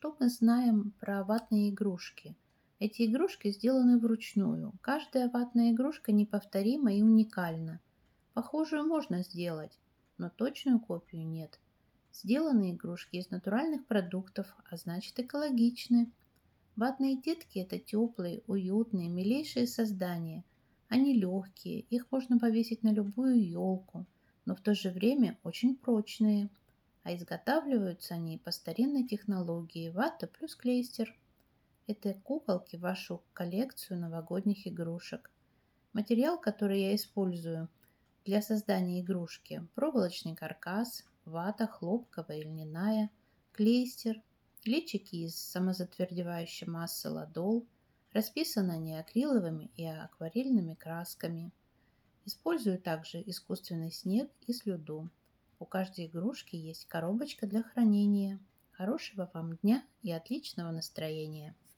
что мы знаем про ватные игрушки? Эти игрушки сделаны вручную. Каждая ватная игрушка неповторима и уникальна. Похожую можно сделать, но точную копию нет. Сделаны игрушки из натуральных продуктов, а значит экологичны. Ватные детки – это теплые, уютные, милейшие создания. Они легкие, их можно повесить на любую елку, но в то же время очень прочные. А изготавливаются они по старинной технологии вата плюс клейстер. Это куколки в вашу коллекцию новогодних игрушек. Материал, который я использую для создания игрушки – проволочный каркас, вата хлопковая или льняная, клейстер, личики из самозатвердевающей массы ладол, расписаны они акриловыми и акварельными красками. Использую также искусственный снег и слюду. У каждой игрушки есть коробочка для хранения. Хорошего вам дня и отличного настроения!